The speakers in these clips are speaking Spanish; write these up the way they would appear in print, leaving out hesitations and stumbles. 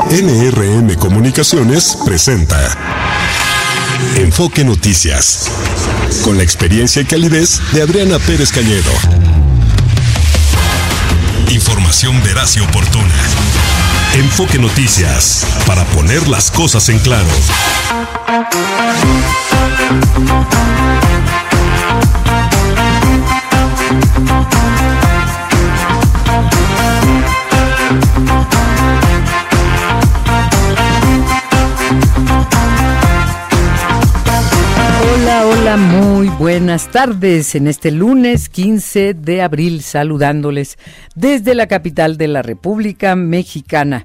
NRM Comunicaciones presenta Enfoque Noticias, con la experiencia y calidez de Adriana Pérez Cañedo. Información veraz y oportuna. Enfoque Noticias, para poner las cosas en claro. Hola, muy buenas tardes en este lunes 15 de abril, saludándoles desde la capital de la República Mexicana,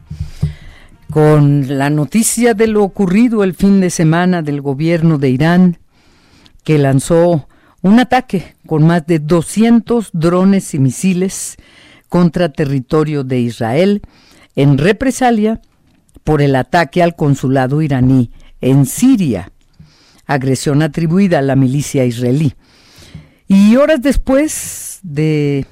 con la noticia de lo ocurrido el fin de semana del gobierno de Irán, que lanzó un ataque con más de 200 drones y misiles contra territorio de Israel en represalia por el ataque al consulado iraní en Siria, agresión atribuida a la milicia israelí. Y horas después de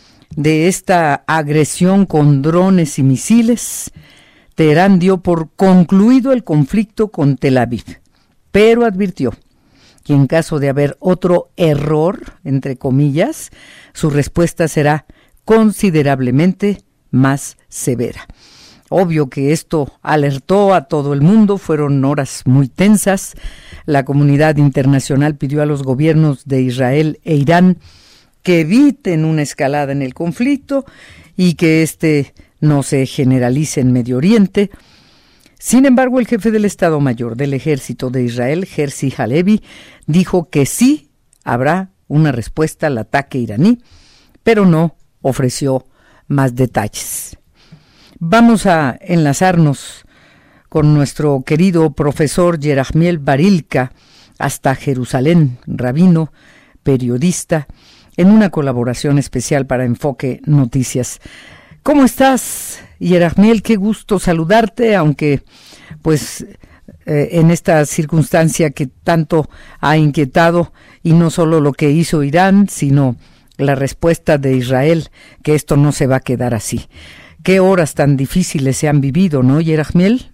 esta agresión con drones y misiles, Teherán dio por concluido el conflicto con Tel Aviv, pero advirtió que en caso de haber otro error, entre comillas, su respuesta será considerablemente más severa. Obvio que esto alertó a todo el mundo, fueron horas muy tensas. La comunidad internacional pidió a los gobiernos de Israel e Irán que eviten una escalada en el conflicto y que este no se generalice en Medio Oriente. Sin embargo, el jefe del Estado Mayor del Ejército de Israel, Herzi Halevi, dijo que sí habrá una respuesta al ataque iraní, pero no ofreció más detalles. Vamos a enlazarnos con nuestro querido profesor Yerahmiel Barilka hasta Jerusalén, rabino, periodista, en una colaboración especial para Enfoque Noticias. ¿Cómo estás, Yerahmiel? Qué gusto saludarte, aunque pues en esta circunstancia que tanto ha inquietado, y no solo lo que hizo Irán, sino la respuesta de Israel, que esto no se va a quedar así. Qué horas tan difíciles se han vivido, ¿no, Yerahmiel?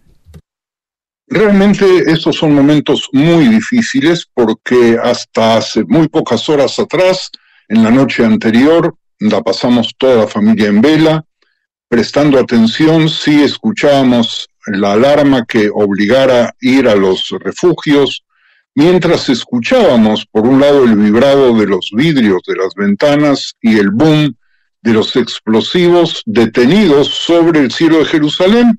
Realmente estos son momentos muy difíciles porque hasta hace muy pocas horas atrás, en la noche anterior, la pasamos toda la familia en vela, prestando atención si escuchábamos la alarma que obligara a ir a los refugios, mientras escuchábamos, por un lado, el vibrado de los vidrios de las ventanas y el boom de los explosivos detenidos sobre el cielo de Jerusalén.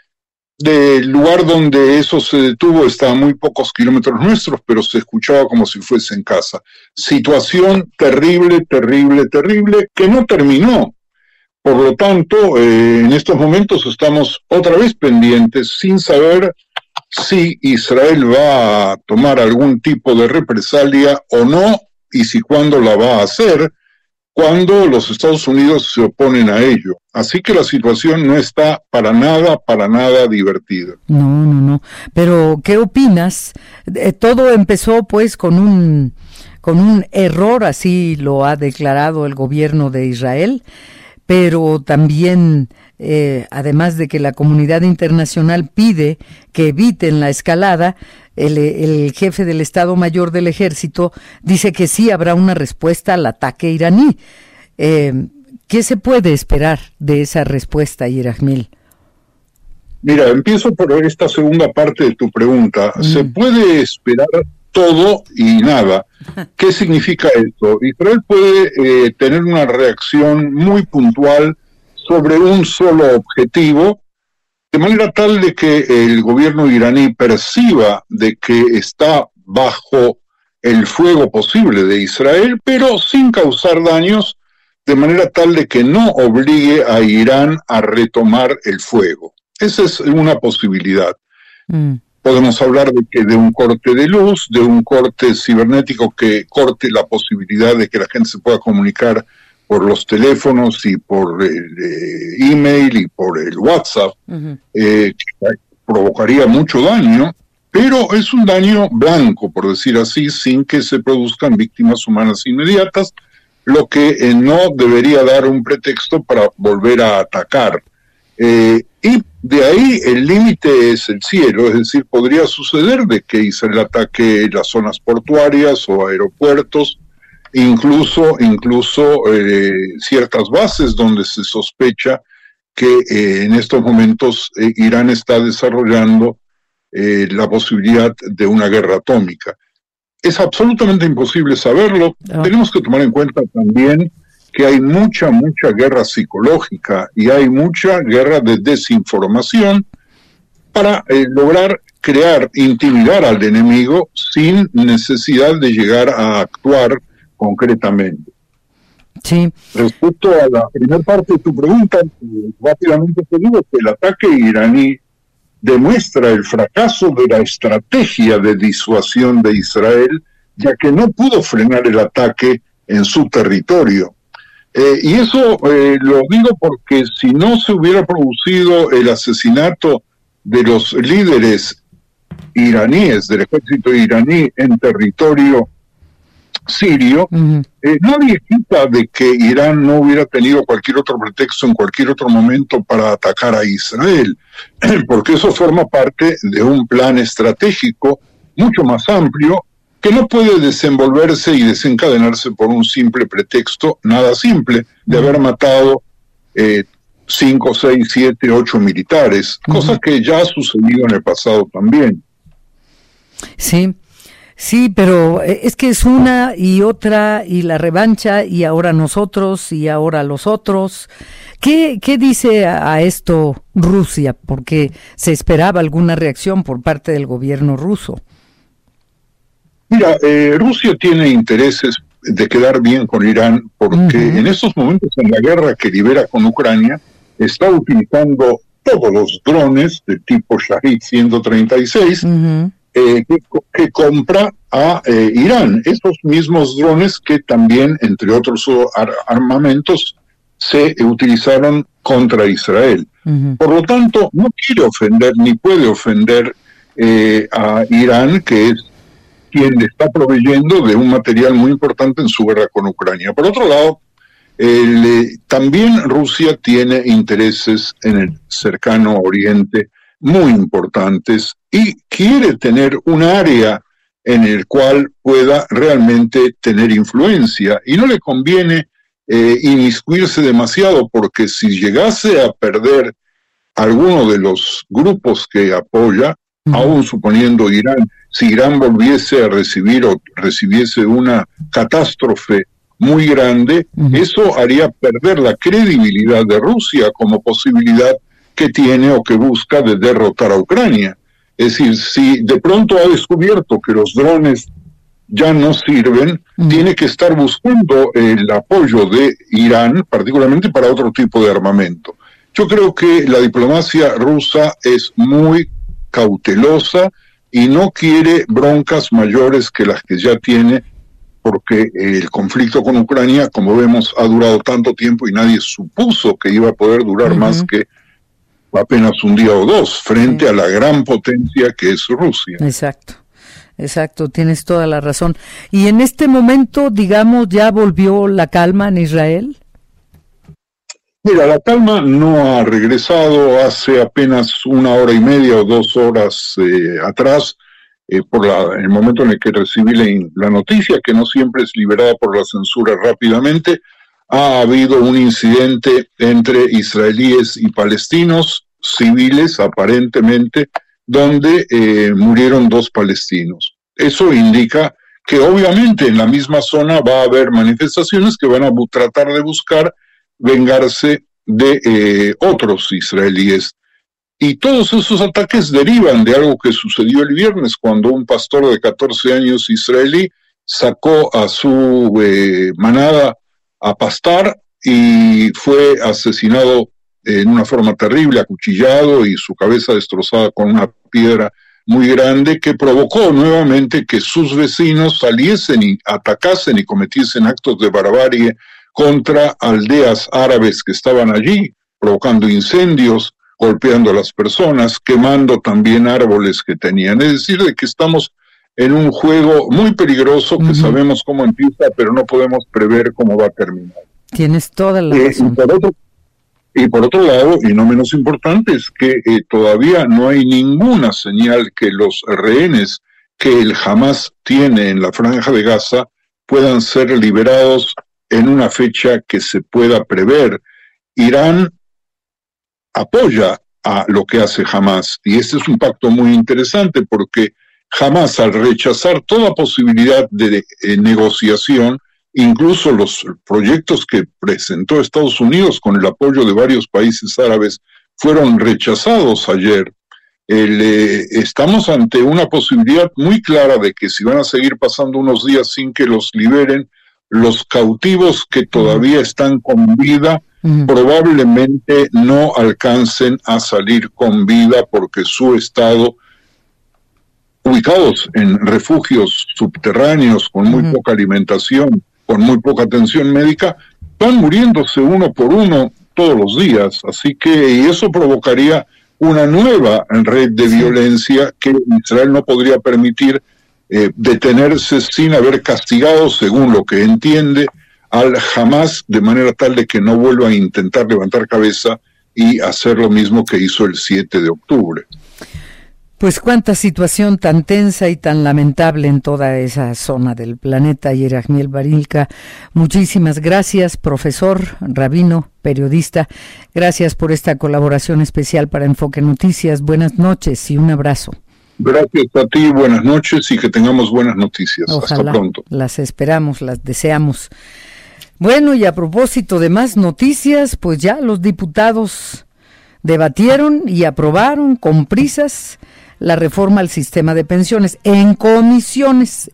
Del lugar donde eso se detuvo está a muy pocos kilómetros nuestros, pero se escuchaba como si fuese en casa. Situación terrible, terrible, terrible, que no terminó. Por lo tanto, en estos momentos estamos otra vez pendientes, sin saber si Israel va a tomar algún tipo de represalia o no, y si cuándo la va a hacer, cuando los Estados Unidos se oponen a ello. Así que la situación no está para nada divertida. No. Pero, ¿qué opinas? Todo empezó pues con un error, así lo ha declarado el gobierno de Israel, pero también, además de que la comunidad internacional pide que eviten la escalada, el jefe del Estado Mayor del Ejército dice que sí habrá una respuesta al ataque iraní. ¿Qué se puede esperar de esa respuesta, Yerahmiel? Mira, empiezo por esta segunda parte de tu pregunta. ¿Se puede esperar todo y nada? ¿Qué significa esto? Israel puede tener una reacción muy puntual sobre un solo objetivo, de manera tal de que el gobierno iraní perciba de que está bajo el fuego posible de Israel, pero sin causar daños, de manera tal de que no obligue a Irán a retomar el fuego. Esa es una posibilidad. Podemos hablar de un corte de luz, de un corte cibernético que corte la posibilidad de que la gente se pueda comunicar por los teléfonos y por el email y por el WhatsApp, que provocaría mucho daño, pero es un daño blanco, por decir así, sin que se produzcan víctimas humanas inmediatas, lo que no debería dar un pretexto para volver a atacar. Y de ahí ahí el límite es el cielo, es decir, podría suceder de que Israel ataque las zonas portuarias o aeropuertos, incluso ciertas bases donde se sospecha que en estos momentos Irán está desarrollando la posibilidad de una guerra atómica. Es absolutamente imposible saberlo. Tenemos que tomar en cuenta también que hay mucha guerra psicológica y hay mucha guerra de desinformación para lograr intimidar al enemigo sin necesidad de llegar a actuar concretamente. Sí. Respecto a la primera parte de tu pregunta, rápidamente te digo que el ataque iraní demuestra el fracaso de la estrategia de disuasión de Israel, ya que no pudo frenar el ataque en su territorio. Y eso lo digo porque si no se hubiera producido el asesinato de los líderes iraníes, del ejército iraní en territorio sirio, nadie quita de que Irán no hubiera tenido cualquier otro pretexto en cualquier otro momento para atacar a Israel, porque eso forma parte de un plan estratégico mucho más amplio que no puede desenvolverse y desencadenarse por un simple pretexto, nada simple, de haber matado 5, 6, 7, 8 militares, cosa que ya ha sucedido en el pasado también. Sí, pero es que es una y otra, y la revancha, y ahora nosotros, y ahora los otros. ¿Qué dice a esto Rusia? Porque se esperaba alguna reacción por parte del gobierno ruso. Mira, Rusia tiene intereses de quedar bien con Irán porque en estos momentos en la guerra que libera con Ucrania está utilizando todos los drones de tipo Shahed 136 que compra a Irán. Esos mismos drones que también, entre otros armamentos, se utilizaron contra Israel. Por lo tanto, no quiere ofender ni puede ofender a Irán, que es quien le está proveyendo de un material muy importante en su guerra con Ucrania. Por otro lado, también Rusia tiene intereses en el cercano Oriente muy importantes y quiere tener un área en el cual pueda realmente tener influencia, y no le conviene inmiscuirse demasiado, porque si llegase a perder alguno de los grupos que apoya, aún suponiendo Irán, si Irán volviese a recibir o recibiese una catástrofe muy grande, eso haría perder la credibilidad de Rusia como posibilidad que tiene o que busca de derrotar a Ucrania. Es decir, si de pronto ha descubierto que los drones ya no sirven, tiene que estar buscando el apoyo de Irán, particularmente para otro tipo de armamento. Yo creo que la diplomacia rusa es muy cautelosa y no quiere broncas mayores que las que ya tiene, porque el conflicto con Ucrania, como vemos, ha durado tanto tiempo y nadie supuso que iba a poder durar más que apenas un día o dos, frente a la gran potencia que es Rusia. Exacto, tienes toda la razón. ¿Y en este momento, digamos, ya volvió la calma en Israel? Mira, la calma no ha regresado. Hace apenas 1 hora y media o 2 horas atrás, por el momento en el que recibí la noticia, que no siempre es liberada por la censura rápidamente, ha habido un incidente entre israelíes y palestinos, civiles aparentemente, donde murieron 2 palestinos. Eso indica que obviamente en la misma zona va a haber manifestaciones que van a tratar de buscar vengarse de otros israelíes. Y todos esos ataques derivan de algo que sucedió el viernes, cuando un pastor de 14 años israelí sacó a su manada a pastar y fue asesinado en una forma terrible, acuchillado y su cabeza destrozada con una piedra muy grande, que provocó nuevamente que sus vecinos saliesen y atacasen y cometiesen actos de barbarie contra aldeas árabes que estaban allí, provocando incendios, golpeando a las personas, quemando también árboles que tenían. Es decir, de que estamos en un juego muy peligroso que sabemos cómo empieza, pero no podemos prever cómo va a terminar. Tienes toda la razón. Y por otro lado, y no menos importante, es que todavía no hay ninguna señal que los rehenes que el Hamás tiene en la Franja de Gaza puedan ser liberados en una fecha que se pueda prever. Irán apoya a lo que hace Hamás, y este es un pacto muy interesante porque Hamás, al rechazar toda posibilidad de negociación, incluso los proyectos que presentó Estados Unidos con el apoyo de varios países árabes fueron rechazados ayer. Estamos ante una posibilidad muy clara de que si van a seguir pasando unos días sin que los liberen, los cautivos que todavía están con vida probablemente no alcancen a salir con vida porque su estado, ubicados en refugios subterráneos con muy poca alimentación, con muy poca atención médica, van muriéndose uno por uno todos los días. Así que eso provocaría una nueva red de violencia que Israel no podría permitir detenerse sin haber castigado, según lo que entiende, al Hamás, de manera tal de que no vuelva a intentar levantar cabeza y hacer lo mismo que hizo el 7 de octubre. Pues cuánta situación tan tensa y tan lamentable en toda esa zona del planeta. Yerahmiel Barilka, muchísimas gracias, profesor, rabino, periodista. Gracias por esta colaboración especial para Enfoque Noticias. Buenas noches y un abrazo. Gracias a ti, buenas noches y que tengamos buenas noticias. Ojalá. Hasta pronto. Las esperamos, las deseamos. Bueno, y a propósito de más noticias, pues ya los diputados debatieron y aprobaron con prisas la reforma al sistema de pensiones en comisiones.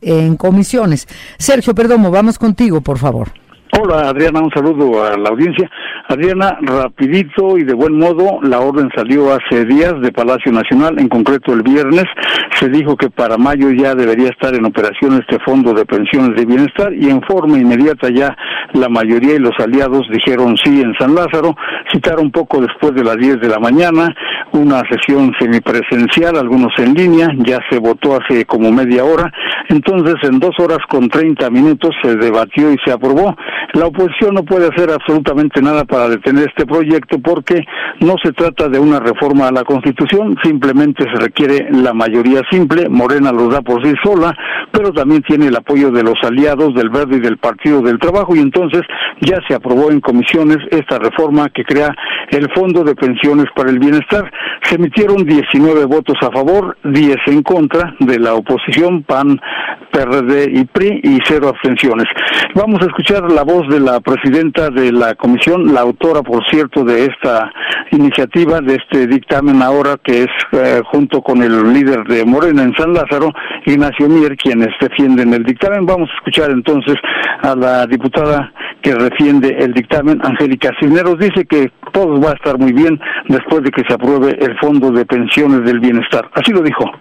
Sergio Perdomo, vamos contigo, por favor. Hola Adriana, un saludo a la audiencia. Adriana, rapidito y de buen modo, la orden salió hace días de Palacio Nacional, en concreto el viernes. Se dijo que para mayo ya debería estar en operación este fondo de pensiones de bienestar y en forma inmediata ya la mayoría y los aliados dijeron sí en San Lázaro. Citaron poco después de las 10 de la mañana, una sesión semipresencial, algunos en línea, ya se votó hace como media hora. Entonces en 2 horas con 30 minutos se debatió y se aprobó. La oposición no puede hacer absolutamente nada para detener este proyecto porque no se trata de una reforma a la Constitución, simplemente se requiere la mayoría simple. Morena los da por sí sola, pero también tiene el apoyo de los aliados del Verde y del Partido del Trabajo, y entonces ya se aprobó en comisiones esta reforma que crea el Fondo de Pensiones para el Bienestar. Se emitieron 19 votos a favor, 10 en contra de la oposición, PAN, PRD y PRI, y 0 abstenciones. Vamos a escuchar la voz de la presidenta de la comisión, la autora, por cierto, de esta iniciativa, de este dictamen ahora, que es junto con el líder de Morena en San Lázaro, Ignacio Mier, quienes defienden el dictamen. Vamos a escuchar entonces a la diputada que defiende el dictamen, Angélica Cisneros. Dice que todo va a estar muy bien después de que se apruebe el Fondo de Pensiones del Bienestar. Así lo dijo.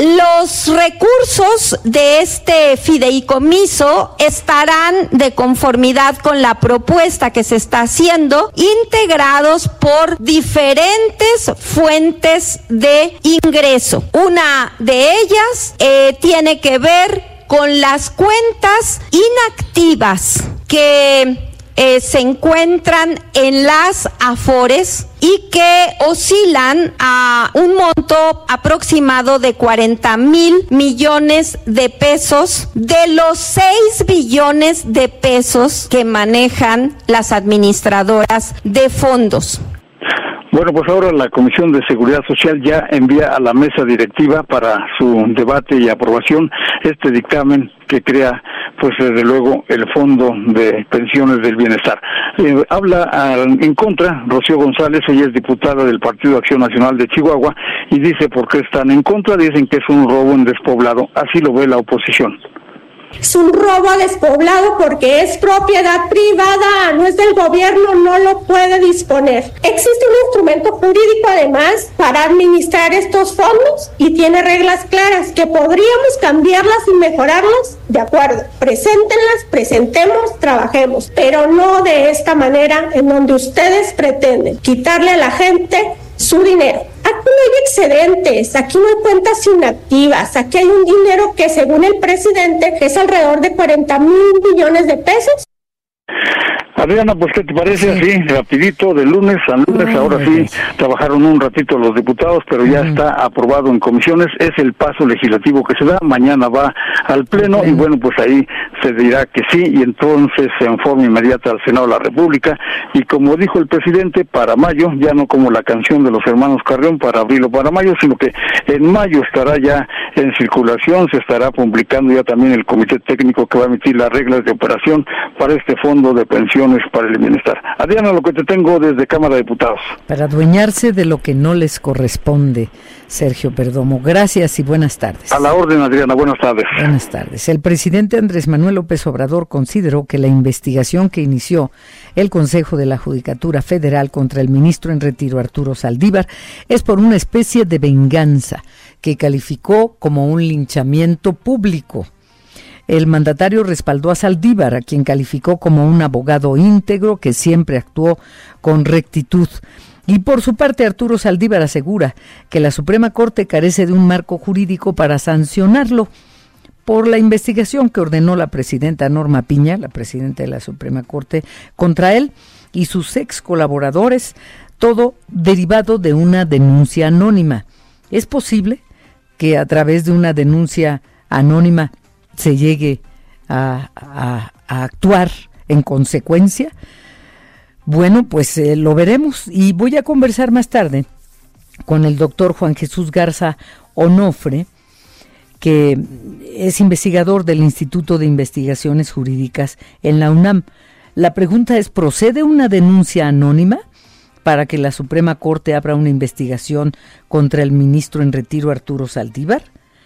Los recursos de este fideicomiso estarán de conformidad con la propuesta que se está haciendo, integrados por diferentes fuentes de ingreso. Una de ellas tiene que ver con las cuentas inactivas que se encuentran en las AFORES y que oscilan a un monto aproximado de 40,000 millones de pesos de los 6 billones de pesos que manejan las administradoras de fondos. Bueno, pues ahora la Comisión de Seguridad Social ya envía a la mesa directiva para su debate y aprobación este dictamen que crea, pues desde luego, el Fondo de Pensiones del Bienestar. Habla en contra Rocío González, ella es diputada del Partido Acción Nacional de Chihuahua, y dice por qué están en contra. Dicen que es un robo en despoblado, así lo ve la oposición. Es un robo despoblado porque es propiedad privada, no es del gobierno, no lo puede disponer. Existe un instrumento jurídico además para administrar estos fondos y tiene reglas claras que podríamos cambiarlas y mejorarlas, de acuerdo. Preséntenlas, presentemos, trabajemos, pero no de esta manera en donde ustedes pretenden quitarle a la gente su dinero. Aquí no hay excedentes, aquí no hay cuentas inactivas, aquí hay un dinero que según el presidente es alrededor de 40,000 millones de pesos. Adriana, pues ¿qué te parece? Así, rapidito, de lunes a lunes, ahora sí, trabajaron un ratito los diputados, pero ya está aprobado en comisiones, es el paso legislativo que se da, mañana va al Pleno, y bueno, pues ahí se dirá que sí, y entonces en forma inmediata al Senado de la República, y como dijo el presidente, para mayo, ya no como la canción de los hermanos Carrión, para abril o para mayo, sino que en mayo estará ya en circulación, se estará publicando ya también el comité técnico que va a emitir las reglas de operación para este fondo de pensiones para el bienestar. Adriana, lo que te tengo desde Cámara de Diputados. Para adueñarse de lo que no les corresponde, Sergio Perdomo. Gracias y buenas tardes. A la orden, Adriana, buenas tardes. Buenas tardes. El presidente Andrés Manuel López Obrador consideró que la investigación que inició el Consejo de la Judicatura Federal contra el ministro en retiro Arturo Saldívar es por una especie de venganza que calificó como un linchamiento público. El mandatario respaldó a Saldívar, a quien calificó como un abogado íntegro que siempre actuó con rectitud. Y por su parte, Arturo Saldívar asegura que la Suprema Corte carece de un marco jurídico para sancionarlo por la investigación que ordenó la presidenta Norma Piña, la presidenta de la Suprema Corte, contra él y sus ex colaboradores, todo derivado de una denuncia anónima. ¿Es posible que a través de una denuncia anónima se llegue a actuar en consecuencia? Bueno, pues lo veremos, y voy a conversar más tarde con el doctor Juan Jesús Garza Onofre, que es investigador del Instituto de Investigaciones Jurídicas en la UNAM. La pregunta es, ¿procede una denuncia anónima para que la Suprema Corte abra una investigación contra el ministro en retiro Arturo Saldívar?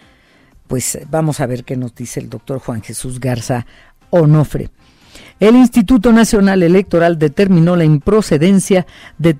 Pues vamos a ver qué nos dice el doctor Juan Jesús Garza Onofre. El Instituto Nacional Electoral determinó la improcedencia de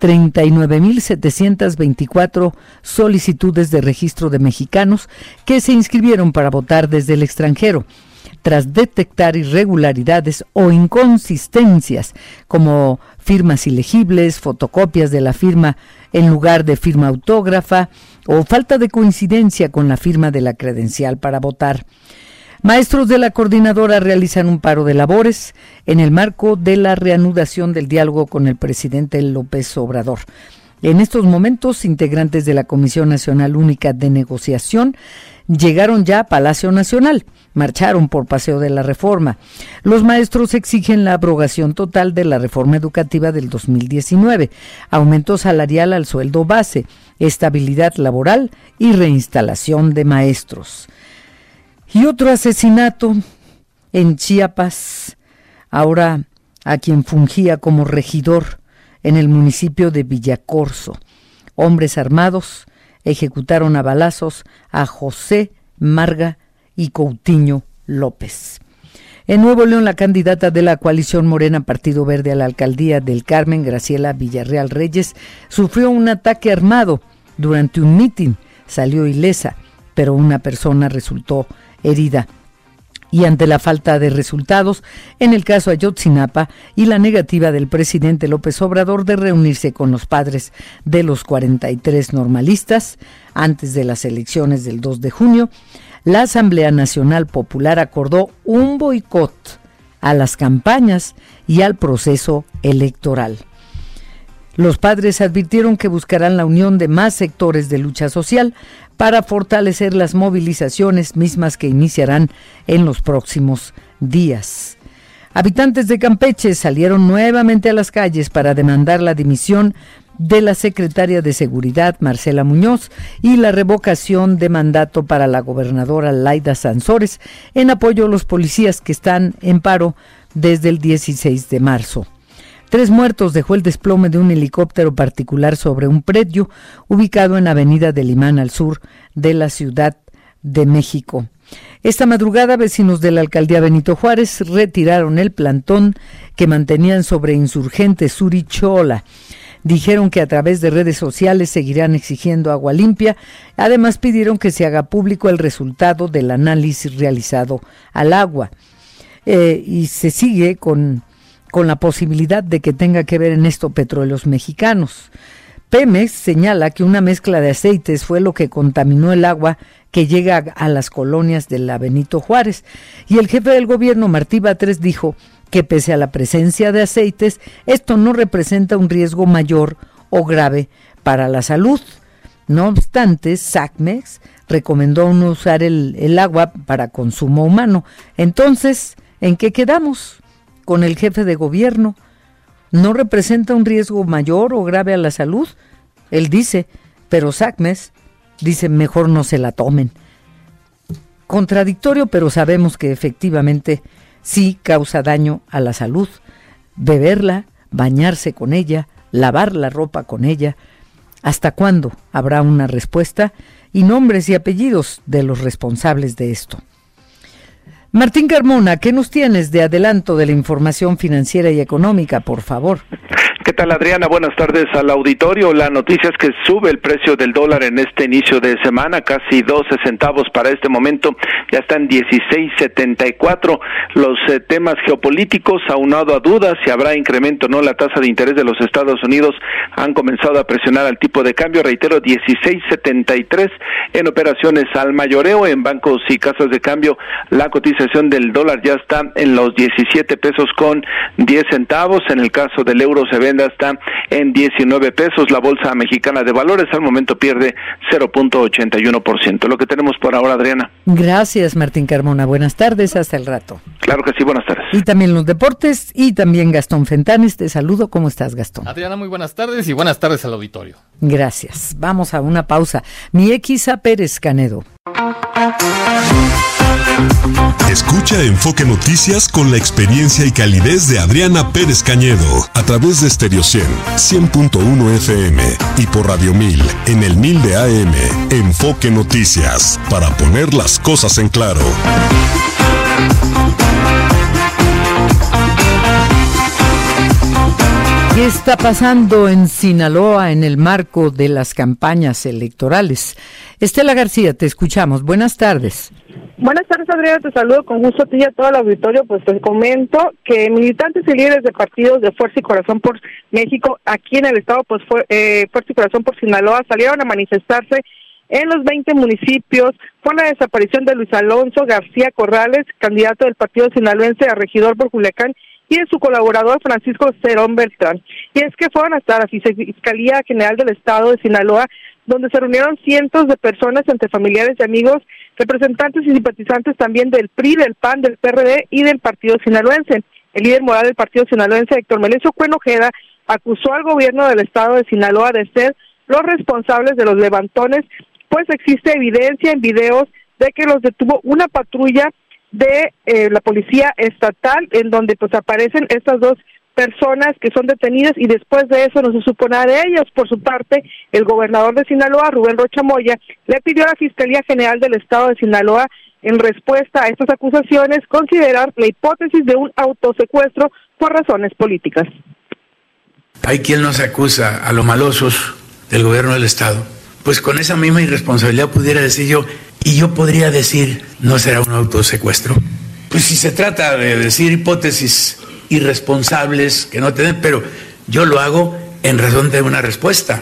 39.724 solicitudes de registro de mexicanos que se inscribieron para votar desde el extranjero, tras detectar irregularidades o inconsistencias como firmas ilegibles, fotocopias de la firma en lugar de firma autógrafa o falta de coincidencia con la firma de la credencial para votar. Maestros de la coordinadora realizan un paro de labores en el marco de la reanudación del diálogo con el presidente López Obrador. En estos momentos, integrantes de la Comisión Nacional Única de Negociación llegaron ya a Palacio Nacional, marcharon por Paseo de la Reforma. Los maestros exigen la abrogación total de la reforma educativa del 2019, aumento salarial al sueldo base, estabilidad laboral y reinstalación de maestros. Y otro asesinato en Chiapas, ahora a quien fungía como regidor en el municipio de Villacorso. Hombres armados ejecutaron a balazos a José Marga y Coutinho López. En Nuevo León, la candidata de la coalición Morena Partido Verde a la alcaldía del Carmen, Graciela Villarreal Reyes, sufrió un ataque armado durante un mitin. Salió ilesa, pero una persona resultó herida. Y ante la falta de resultados en el caso Ayotzinapa y la negativa del presidente López Obrador de reunirse con los padres de los 43 normalistas antes de las elecciones del 2 de junio, la Asamblea Nacional Popular acordó un boicot a las campañas y al proceso electoral. Los padres advirtieron que buscarán la unión de más sectores de lucha social para fortalecer las movilizaciones mismas que iniciarán en los próximos días. Habitantes de Campeche salieron nuevamente a las calles para demandar la dimisión de la secretaria de Seguridad, Marcela Muñoz, y la revocación de mandato para la gobernadora Laida Sansores en apoyo a los policías que están en paro desde el 16 de marzo. 3 muertos dejó el desplome de un helicóptero particular sobre un predio ubicado en Avenida del Imán al sur de la Ciudad de México. Esta madrugada, vecinos de la alcaldía Benito Juárez retiraron el plantón que mantenían sobre Insurgente Sur y Chola. Dijeron que a través de redes sociales seguirán exigiendo agua limpia. Además, pidieron que se haga público el resultado del análisis realizado al agua. Y se sigue con la posibilidad de que tenga que ver en esto Petróleos Mexicanos. Pemex señala que una mezcla de aceites fue lo que contaminó el agua que llega a las colonias de la Benito Juárez. Y el jefe del gobierno, Martí Batres, dijo que pese a la presencia de aceites, esto no representa un riesgo mayor o grave para la salud. No obstante, SACMEX recomendó no usar el agua para consumo humano. Entonces, ¿en qué quedamos? Con el jefe de gobierno. ¿No representa un riesgo mayor o grave a la salud? Él dice, pero SACMEX dice mejor no se la tomen. Contradictorio, pero sabemos que efectivamente sí causa daño a la salud. Beberla, bañarse con ella, lavar la ropa con ella. ¿Hasta cuándo habrá una respuesta? Y nombres y apellidos de los responsables de esto. Martín Carmona, ¿qué nos tienes de adelanto de la información financiera y económica, por favor? ¿Qué tal, Adriana? Buenas tardes al auditorio. La noticia es que sube el precio del dólar en este inicio de semana, casi 12 centavos para este momento, ya está en 16.74. Los temas geopolíticos, aunado a dudas si habrá incremento o no la tasa de interés de los Estados Unidos, han comenzado a presionar al tipo de cambio. Reitero, 16.73 en operaciones al mayoreo. En bancos y casas de cambio, la cotización del dólar ya está en los 17 pesos con 10 centavos. En el caso del euro se vende está en 19 pesos. La Bolsa Mexicana de Valores al momento pierde 0.81%. Lo que tenemos por ahora, Adriana. Gracias, Martín Carmona. Buenas tardes, hasta el rato. Claro que sí, buenas tardes. Y también los deportes, y también Gastón Fentanes. Te saludo. ¿Cómo estás, Gastón? Adriana, muy buenas tardes y buenas tardes al auditorio. Gracias. Vamos a una pausa. Mi Exa Pérez Canedo. Escucha Enfoque Noticias con la experiencia y calidez de Adriana Pérez Cañedo a través de Stereo 100.1 FM y por Radio 1000 en el 1000 de AM. Enfoque Noticias, para poner las cosas en claro. ¿Qué está pasando en Sinaloa en el marco de las campañas electorales? Estela García, te escuchamos. Buenas tardes. Buenas tardes, Adriana, te saludo con gusto a ti y a todo el auditorio. Pues te comento que militantes y líderes de partidos de Fuerza y Corazón por México, aquí en el estado, pues Fuerza y Corazón por Sinaloa, salieron a manifestarse en los 20 municipios por la desaparición de Luis Alonso García Corrales, candidato del partido sinaloense a regidor por Culiacán, y de su colaborador Francisco Cerón Beltrán. Y es que fueron hasta la Fiscalía General del Estado de Sinaloa, donde se reunieron cientos de personas entre familiares y amigos, representantes y simpatizantes también del PRI, del PAN, del PRD y del partido sinaloense. El líder moral del partido sinaloense, Héctor Melencio Cuen Ojeda, acusó al gobierno del estado de Sinaloa de ser los responsables de los levantones, pues existe evidencia en videos de que los detuvo una patrulla de la policía estatal, en donde pues aparecen estas dos personas que son detenidas, y después de eso no se supo nada de ellos. Por su parte, el gobernador de Sinaloa, Rubén Rocha Moya, le pidió a la Fiscalía General del Estado de Sinaloa, en respuesta a estas acusaciones, considerar la hipótesis de un autosecuestro por razones políticas. Hay quien nos acusa a los malosos del gobierno del Estado. Pues con esa misma irresponsabilidad pudiera decir yo, y yo podría decir, ¿no será un autosecuestro? Pues si se trata de decir hipótesis irresponsables que no tienen, pero yo lo hago en razón de una respuesta.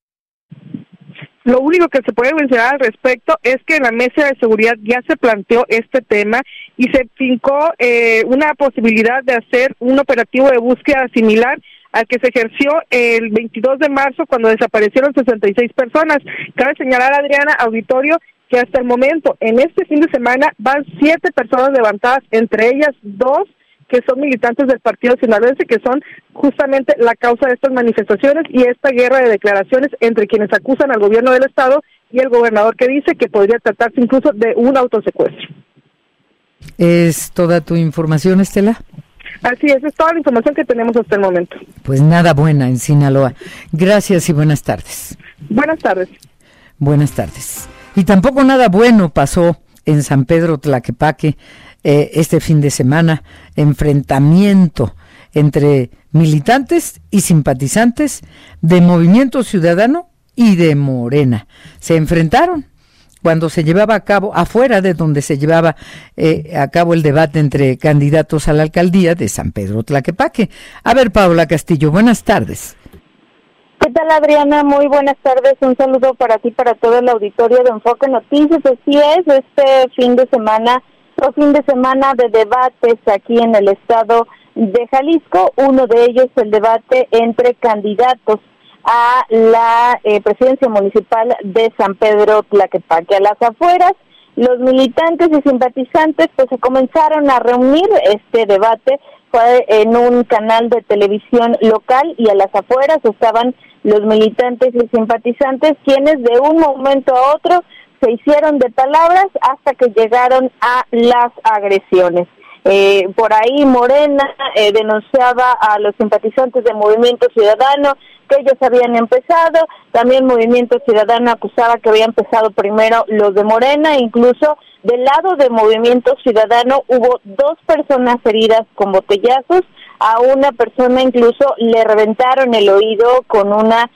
Lo único que se puede mencionar al respecto es que en la mesa de seguridad ya se planteó este tema y se fincó una posibilidad de hacer un operativo de búsqueda similar al que se ejerció el 22 de marzo cuando desaparecieron 66 personas. Cabe señalar, Adriana, auditorio, que hasta el momento, en este fin de semana, van 7 personas levantadas, entre ellas 2 que son militantes del partido sinaloense, que son justamente la causa de estas manifestaciones y esta guerra de declaraciones entre quienes acusan al gobierno del estado y el gobernador, que dice que podría tratarse incluso de un autosecuestro. ¿Es toda tu información, Estela? Así es toda la información que tenemos hasta el momento. Pues nada buena en Sinaloa. Gracias y buenas tardes. Buenas tardes. Buenas tardes. Y tampoco nada bueno pasó en San Pedro Tlaquepaque este fin de semana. Enfrentamiento entre militantes y simpatizantes de Movimiento Ciudadano y de Morena. Se enfrentaron cuando se llevaba a cabo, afuera de donde se llevaba a cabo el debate entre candidatos a la alcaldía de San Pedro Tlaquepaque. A ver, Paola Castillo, buenas tardes. ¿Qué tal, Adriana? Muy buenas tardes. Un saludo para ti, para todo el auditorio de Enfoque Noticias. Así es, este fin de semana sexto fin de semana de debates aquí en el estado de Jalisco, uno de ellos el debate entre candidatos a la presidencia municipal de San Pedro Tlaquepaque. A las afueras, los militantes y simpatizantes pues se comenzaron a reunir. Este debate fue en un canal de televisión local y a las afueras estaban los militantes y simpatizantes, quienes de un momento a otro se hicieron de palabras hasta que llegaron a las agresiones. Por ahí Morena denunciaba a los simpatizantes de Movimiento Ciudadano que ellos habían empezado, también Movimiento Ciudadano acusaba que había empezado primero los de Morena, incluso del lado de Movimiento Ciudadano hubo 2 personas heridas con botellazos, a una persona incluso le reventaron el oído con una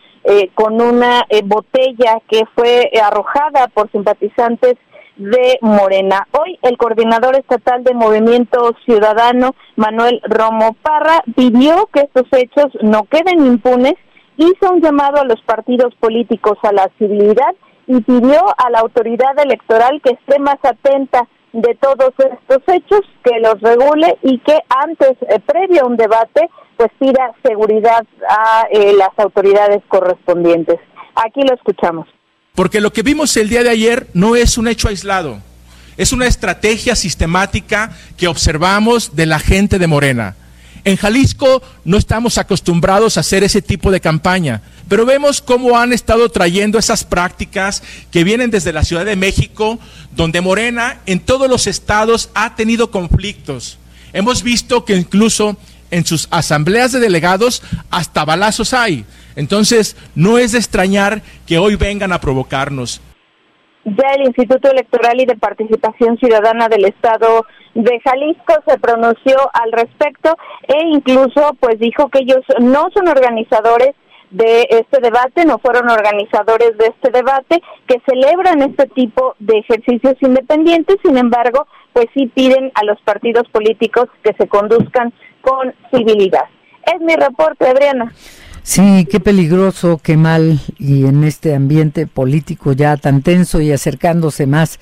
botella que fue arrojada por simpatizantes de Morena. Hoy el coordinador estatal de Movimiento Ciudadano, Manuel Romo Parra, pidió que estos hechos no queden impunes, hizo un llamado a los partidos políticos a la civilidad y pidió a la autoridad electoral que esté más atenta de todos estos hechos, que los regule y que antes, previo a un debate, pues pida seguridad a las autoridades correspondientes. Aquí lo escuchamos. Porque lo que vimos el día de ayer no es un hecho aislado, es una estrategia sistemática que observamos de la gente de Morena. En Jalisco no estamos acostumbrados a hacer ese tipo de campaña, pero vemos cómo han estado trayendo esas prácticas que vienen desde la Ciudad de México, donde Morena en todos los estados ha tenido conflictos. Hemos visto que incluso en sus asambleas de delegados hasta balazos hay. Entonces, no es de extrañar que hoy vengan a provocarnos. Ya el Instituto Electoral y de Participación Ciudadana del Estado de Jalisco se pronunció al respecto e incluso pues dijo que ellos no son organizadores de este debate, no fueron organizadores de este debate, que celebran este tipo de ejercicios independientes, sin embargo, pues sí piden a los partidos políticos que se conduzcan con civilidad. Es mi reporte, Adriana. Sí, qué peligroso, qué mal, y en este ambiente político ya tan tenso y acercándose más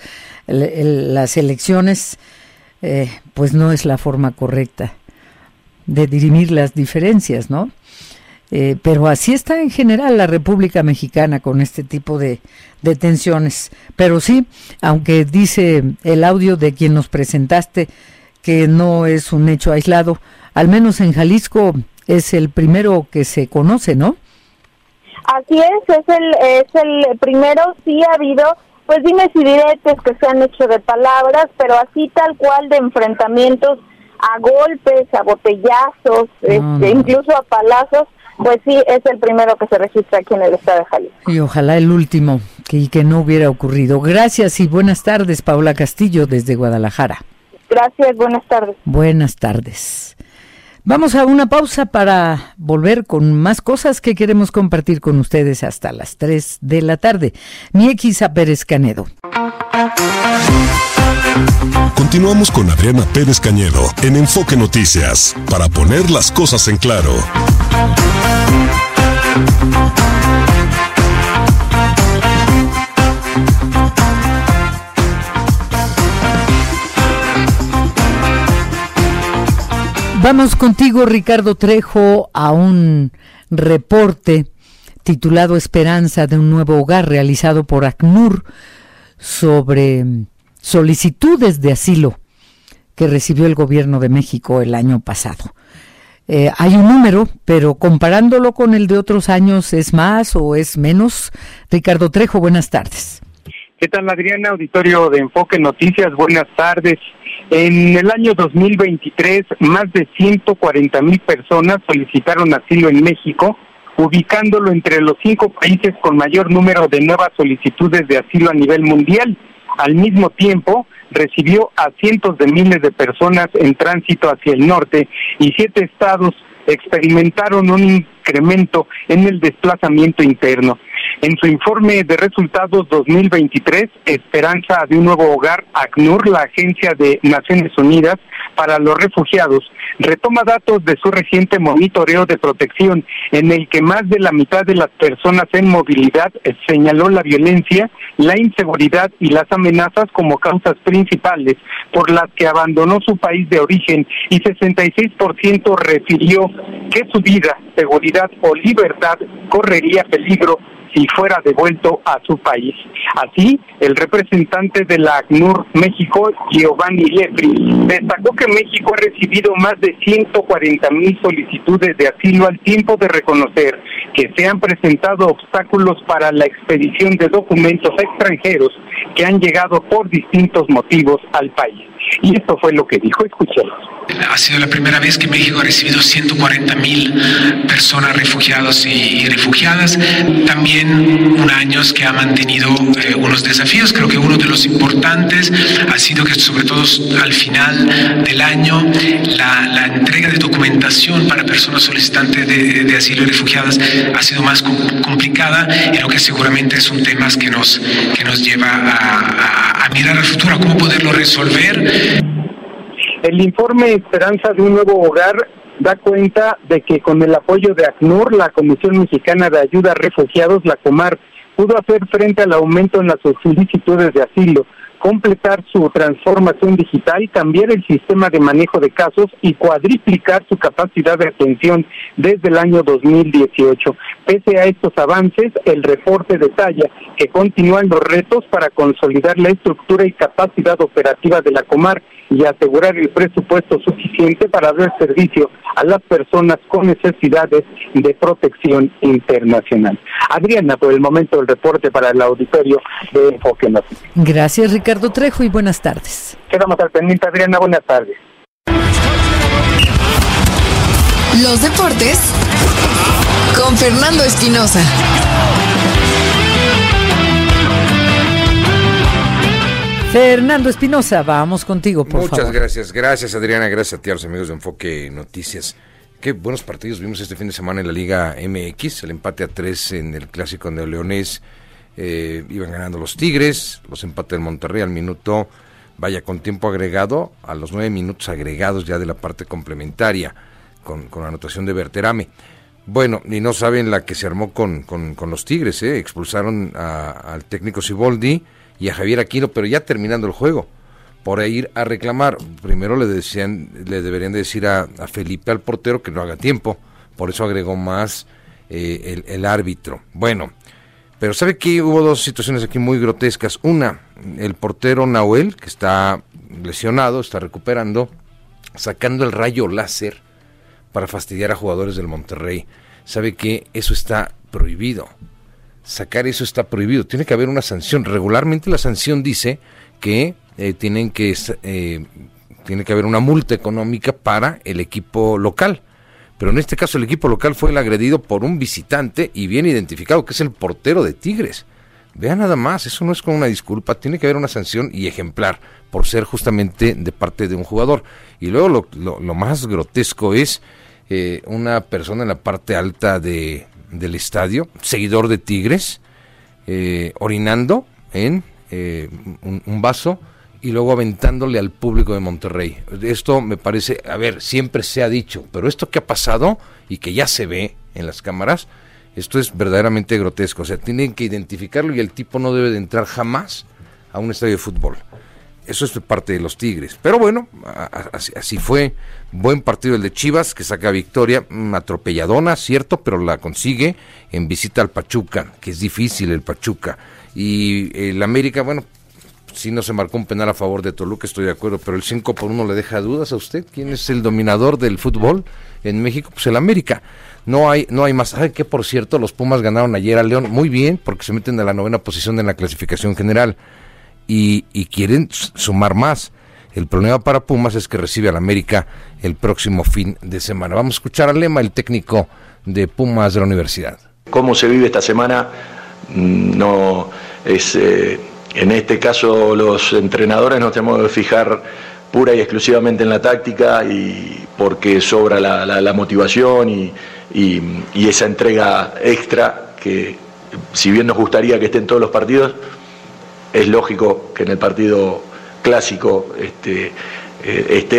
las elecciones, pues no es la forma correcta de dirimir las diferencias, ¿no? Pero así está en general la República Mexicana con este tipo de tensiones. Pero sí, aunque dice el audio de quien nos presentaste que no es un hecho aislado, al menos en Jalisco es el primero que se conoce, ¿no? Así es el primero. Sí ha habido, pues dimes y diretes que se han hecho de palabras, pero así tal cual de enfrentamientos a golpes, a botellazos, incluso a palazos, pues sí, es el primero que se registra aquí en el estado de Jalisco. Y ojalá el último, que no hubiera ocurrido. Gracias y buenas tardes, Paula Castillo, desde Guadalajara. Gracias, buenas tardes. Buenas tardes. Vamos a una pausa para volver con más cosas que queremos compartir con ustedes hasta las 3 de la tarde. Mieja Pérez Canedo. Continuamos con Adriana Pérez Cañedo en Enfoque Noticias para poner las cosas en claro. Vamos contigo, Ricardo Trejo, a un reporte titulado Esperanza de un nuevo hogar realizado por ACNUR sobre solicitudes de asilo que recibió el gobierno de México el año pasado. Hay un número, pero comparándolo con el de otros años, ¿es más o es menos? Ricardo Trejo, buenas tardes. ¿Qué tal, Adriana? Auditorio de Enfoque Noticias, buenas tardes. En el año 2023, más de 140,000 personas solicitaron asilo en México, ubicándolo entre los 5 países con mayor número de nuevas solicitudes de asilo a nivel mundial. Al mismo tiempo, recibió a cientos de miles de personas en tránsito hacia el norte y 7 estados experimentaron un incremento en el desplazamiento interno. En su informe de resultados 2023, Esperanza de un nuevo hogar, ACNUR, la Agencia de Naciones Unidas para los Refugiados retoma datos de su reciente monitoreo de protección, en el que más de la mitad de las personas en movilidad señaló la violencia, la inseguridad y las amenazas como causas principales por las que abandonó su país de origen, y 66% refirió que su vida, seguridad o libertad correría peligro si fuera devuelto a su país. Así, el representante de la ACNUR México, Giovanni Lepri, destacó que México ha recibido más de 140,000 solicitudes de asilo, al tiempo de reconocer que se han presentado obstáculos para la expedición de documentos extranjeros que han llegado por distintos motivos al país. Y esto fue lo que dijo, escuchemos. Ha sido la primera vez que México ha recibido 140,000 personas refugiados y refugiadas. También años que ha mantenido unos desafíos. Creo que uno de los importantes ha sido que, sobre todo al final del año, la entrega de documentación para personas solicitantes de asilo y refugiadas ha sido más complicada, y lo que seguramente es un tema que nos lleva a mirar al futuro, a cómo poderlo resolver. El informe Esperanza de un Nuevo Hogar da cuenta de que con el apoyo de ACNUR, la Comisión Mexicana de Ayuda a Refugiados, la Comar, pudo hacer frente al aumento en las solicitudes de asilo, completar su transformación digital, cambiar el sistema de manejo de casos y cuadriplicar su capacidad de atención desde el año 2018. Pese a estos avances, el reporte detalla que continúan los retos para consolidar la estructura y capacidad operativa de la Comar y asegurar el presupuesto suficiente para dar servicio a las personas con necesidades de protección internacional. Adriana, por el momento el reporte para el auditorio de Enfoque Noticias. Gracias, Ricardo Trejo, y buenas tardes. Quedamos al pendiente, Adriana, buenas tardes. Los deportes con Fernando Espinosa. Fernando Espinosa, vamos contigo, por favor. Muchas gracias Adriana, gracias a ti, a los amigos de Enfoque Noticias. Qué buenos partidos vimos este fin de semana en la Liga MX, el empate a 3 en el clásico de Leones, iban ganando los Tigres, los empates del Monterrey al minuto, con tiempo agregado, a los 9 minutos agregados ya de la parte complementaria, con la anotación de Berterame. Bueno, y no saben la que se armó con los Tigres, expulsaron al técnico Siboldi y a Javier Aquino, pero ya terminando el juego, por ir a reclamar. Primero le deberían decir a Felipe, al portero, que no haga tiempo, por eso agregó más el árbitro. Bueno, pero ¿sabe qué? Hubo dos situaciones aquí muy grotescas. Una, el portero Nahuel, que está lesionado, está recuperando, sacando el rayo láser para fastidiar a jugadores del Monterrey. ¿Sabe qué? Eso está prohibido. Sacar eso está prohibido, tiene que haber una sanción. Regularmente la sanción dice que tiene que haber una multa económica para el equipo local, pero en este caso el equipo local fue el agredido por un visitante y bien identificado, que es el portero de Tigres. Vean nada más, eso no es con una disculpa, tiene que haber una sanción y ejemplar por ser justamente de parte de un jugador. Y luego lo más grotesco es una persona en la parte alta del estadio, seguidor de Tigres, orinando en un vaso y luego aventándole al público de Monterrey. Esto me parece, siempre se ha dicho, pero esto que ha pasado y que ya se ve en las cámaras, esto es verdaderamente grotesco. O sea, tienen que identificarlo y el tipo no debe de entrar jamás a un estadio de fútbol. Eso es parte de los Tigres. Pero bueno, así fue. Buen partido el de Chivas, que saca victoria, atropelladona, cierto, pero la consigue en visita al Pachuca, que es difícil el Pachuca. Y el América, bueno, sí no se marcó un penal a favor de Toluca, estoy de acuerdo, pero el 5-1 le deja dudas a usted. ¿Quién es el dominador del fútbol en México? Pues el América. No hay más. ¿Sabe qué? Por cierto, los Pumas ganaron ayer a León, muy bien, porque se meten a la 9ª posición en la clasificación general. Y quieren sumar más. El problema para Pumas es que recibe al América el próximo fin de semana. Vamos a escuchar a Lema, el técnico de Pumas de la universidad. ¿Cómo se vive esta semana? No es, en este caso los entrenadores nos tenemos que fijar pura y exclusivamente en la táctica, y porque sobra la motivación y esa entrega extra que, si bien nos gustaría que esté en todos los partidos, es lógico que en el partido clásico esté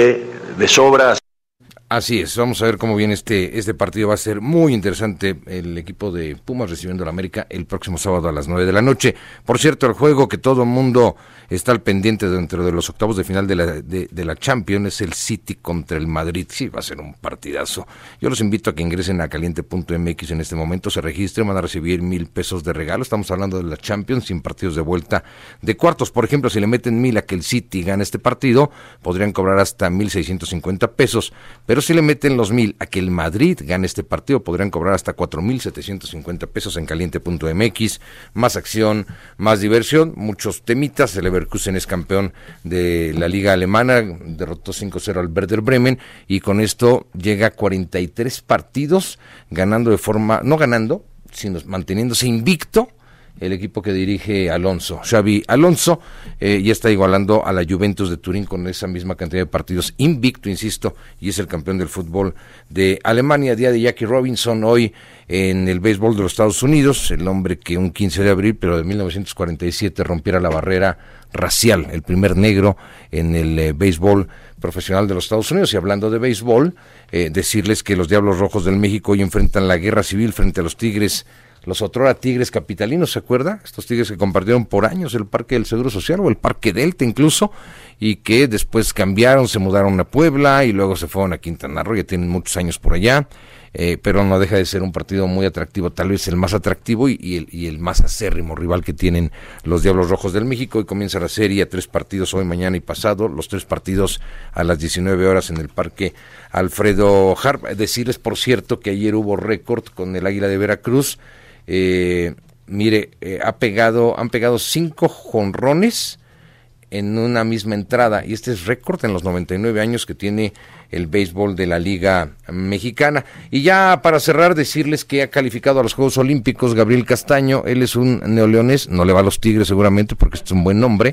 de sobra. Así es, vamos a ver cómo viene este partido. Va a ser muy interesante el equipo de Pumas recibiendo a la América el próximo sábado a las 9 de la noche. Por cierto, el juego que todo el mundo está al pendiente dentro de los octavos de final de la Champions es el City contra el Madrid. Sí, va a ser un partidazo. Yo los invito a que ingresen a caliente.mx en este momento, se registren, van a recibir $1,000 de regalo. Estamos hablando de la Champions sin partidos de vuelta de cuartos. Por ejemplo, si le meten 1,000 a que el City gane este partido, podrían cobrar hasta $1,650, pero si le meten los 1,000 a que el Madrid gane este partido, podrían cobrar hasta $4,750 en caliente.mx. Más acción, más diversión, muchos temitas. El Leverkusen es campeón de la liga alemana, derrotó 5-0 al Werder Bremen y con esto llega a 43 partidos, ganando de forma, no ganando, sino manteniéndose invicto. El equipo que dirige Xabi Alonso, ya está igualando a la Juventus de Turín con esa misma cantidad de partidos, invicto, insisto, y es el campeón del fútbol de Alemania. Día de Jackie Robinson hoy en el béisbol de los Estados Unidos, el hombre que un 15 de abril, pero de 1947, rompiera la barrera racial, el primer negro en el béisbol profesional de los Estados Unidos. Y hablando de béisbol, decirles que los Diablos Rojos del México hoy enfrentan la guerra civil frente a los Tigres, los otrora Tigres capitalinos, ¿se acuerda? Estos Tigres que compartieron por años el Parque del Seguro Social o el Parque Delta incluso, y que después cambiaron, se mudaron a Puebla y luego se fueron a Quintana Roo, ya tienen muchos años por allá, pero no deja de ser un partido muy atractivo, tal vez el más atractivo y el más acérrimo rival que tienen los Diablos Rojos del México. Y comienza la serie a 3 partidos hoy, mañana y pasado, los 3 partidos a las 19 horas en el Parque Alfredo Harp. Decirles, por cierto, que ayer hubo récord con el Águila de Veracruz. Han pegado 5 jonrones en una misma entrada, y este es récord en los 99 años que tiene el béisbol de la Liga Mexicana. Y ya para cerrar, decirles que ha calificado a los Juegos Olímpicos Gabriel Castaño. Él es un neoleonés, no le va a los Tigres seguramente porque este es un buen nombre.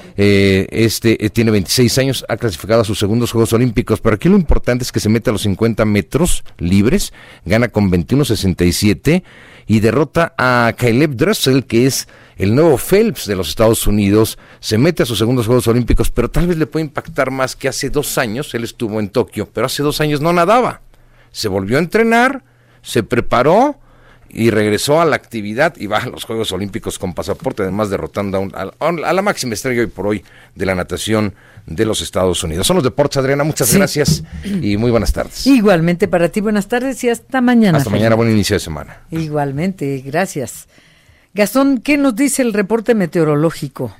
Tiene 26 años, ha clasificado a sus segundos Juegos Olímpicos, pero aquí lo importante es que se mete a los 50 metros libres, gana con 21.67 y derrota a Caleb Dressel, que es el nuevo Phelps de los Estados Unidos. Se mete a sus segundos Juegos Olímpicos, pero tal vez le puede impactar más que hace 2 años, él estuvo en Tokio, pero hace 2 años no nadaba, se volvió a entrenar, se preparó y regresó a la actividad y va a los Juegos Olímpicos con pasaporte, además derrotando a la máxima estrella hoy por hoy de la natación de los Estados Unidos. Son los deportes, Adriana, muchas gracias y muy buenas tardes. Igualmente para ti, buenas tardes y hasta mañana. Hasta mañana, buen inicio de semana. Igualmente, gracias. Gastón, ¿qué nos dice el reporte meteorológico?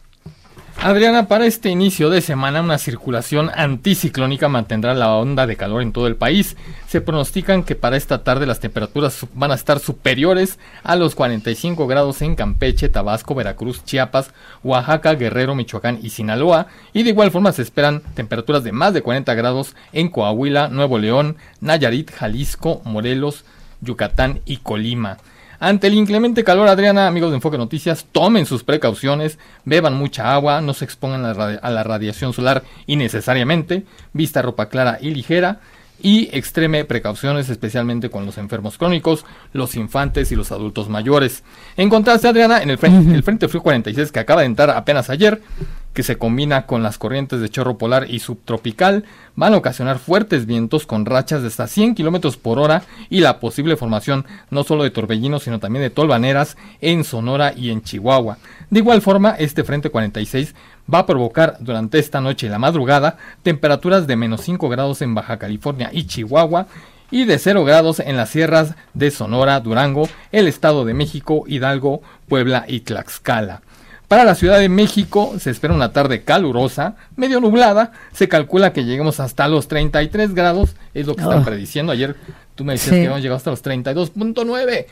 Adriana, para este inicio de semana una circulación anticiclónica mantendrá la onda de calor en todo el país. Se pronostican que para esta tarde las temperaturas van a estar superiores a los 45 grados en Campeche, Tabasco, Veracruz, Chiapas, Oaxaca, Guerrero, Michoacán y Sinaloa. Y de igual forma se esperan temperaturas de más de 40 grados en Coahuila, Nuevo León, Nayarit, Jalisco, Morelos, Yucatán y Colima. Ante el inclemente calor, Adriana, amigos de Enfoque Noticias, tomen sus precauciones, beban mucha agua, no se expongan a la radiación solar innecesariamente, vista ropa clara y ligera y extreme precauciones especialmente con los enfermos crónicos, los infantes y los adultos mayores. En contraste, Adriana, en el Frente Frío 46 que acaba de entrar apenas ayer, que se combina con las corrientes de chorro polar y subtropical, van a ocasionar fuertes vientos con rachas de hasta 100 kilómetros por hora y la posible formación no solo de torbellinos, sino también de tolvaneras en Sonora y en Chihuahua. De igual forma, este Frente 46 va a provocar durante esta noche y la madrugada temperaturas de menos 5 grados en Baja California y Chihuahua y de 0 grados en las sierras de Sonora, Durango, el Estado de México, Hidalgo, Puebla y Tlaxcala. Para la Ciudad de México se espera una tarde calurosa, medio nublada, se calcula que lleguemos hasta los 33 grados, es lo que están prediciendo. Ayer tú me decías que hemos llegado hasta los 32.9.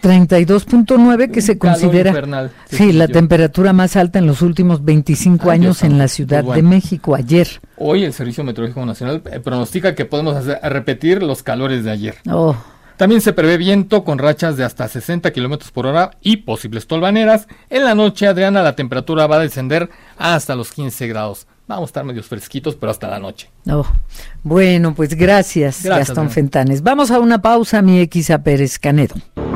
32.9 que se considera infernal, la temperatura más alta en los últimos 25 años en la Ciudad de México ayer. Hoy el Servicio Meteorológico Nacional pronostica que podemos repetir los calores de ayer. También se prevé viento con rachas de hasta 60 kilómetros por hora y posibles tolvaneras. En la noche, Adriana, la temperatura va a descender hasta los 15 grados. Vamos a estar medios fresquitos, pero hasta la noche. Bueno, pues gracias Gastón Fentanes. Vamos a una pausa, mi Exa Pérez Canedo.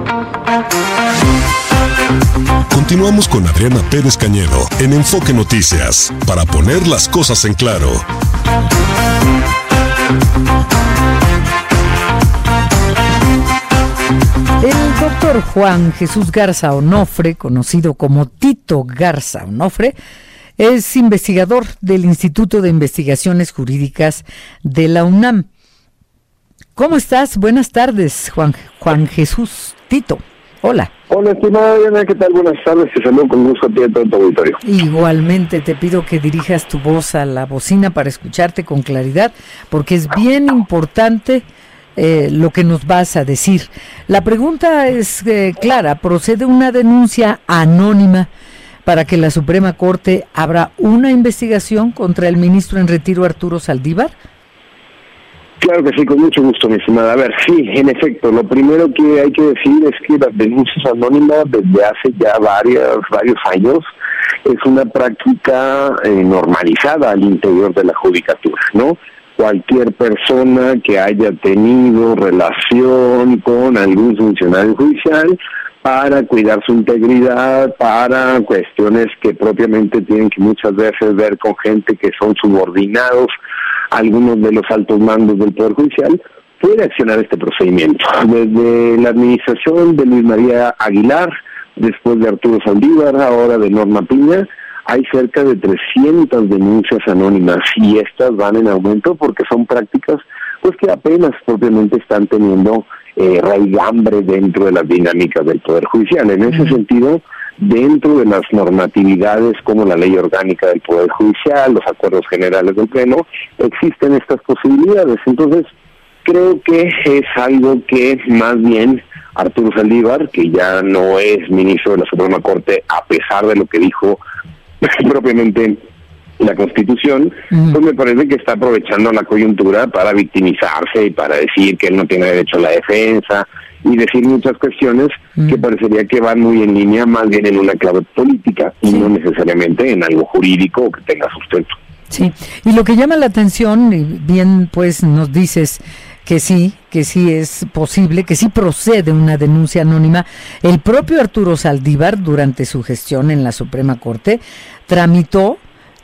Continuamos con Adriana Pérez Cañedo en Enfoque Noticias, para poner las cosas en claro. El doctor Juan Jesús Garza Onofre, conocido como Tito Garza Onofre, es investigador del Instituto de Investigaciones Jurídicas de la UNAM. ¿Cómo estás? Buenas tardes, Juan Jesús. Tito, hola. Hola, estimada Diana, ¿qué tal? Buenas tardes, te saludo con gusto a ti y a todo tu auditorio. Igualmente te pido que dirijas tu voz a la bocina para escucharte con claridad, porque es bien importante lo que nos vas a decir. La pregunta es clara: ¿procede una denuncia anónima para que la Suprema Corte abra una investigación contra el ministro en retiro Arturo Saldívar? Claro que sí, con mucho gusto, mi estimada. A ver, sí, en efecto, lo primero que hay que decir es que las denuncias anónimas desde hace ya varios años es una práctica normalizada al interior de la judicatura, ¿no? Cualquier persona que haya tenido relación con algún funcionario judicial para cuidar su integridad, para cuestiones que propiamente tienen que muchas veces ver con gente que son subordinados a algunos de los altos mandos del Poder Judicial, puede accionar este procedimiento. Desde la administración de Luis María Aguilar, después de Arturo Saldívar, ahora de Norma Piña, hay cerca de 300 denuncias anónimas y estas van en aumento porque son prácticas pues que apenas propiamente están teniendo raigambre dentro de las dinámicas del Poder Judicial. En ese sentido, dentro de las normatividades como la Ley Orgánica del Poder Judicial, los acuerdos generales del Pleno, existen estas posibilidades. Entonces, creo que es algo que más bien Arturo Saldívar, que ya no es ministro de la Suprema Corte, a pesar de lo que dijo propiamente la Constitución, pues me parece que está aprovechando la coyuntura para victimizarse y para decir que él no tiene derecho a la defensa y decir muchas cuestiones que parecería que van muy en línea más bien en una clave política y no necesariamente en algo jurídico o que tenga sustento. Sí, y lo que llama la atención, y bien pues nos dices que sí es posible, que sí procede una denuncia anónima. El propio Arturo Saldívar, durante su gestión en la Suprema Corte, tramitó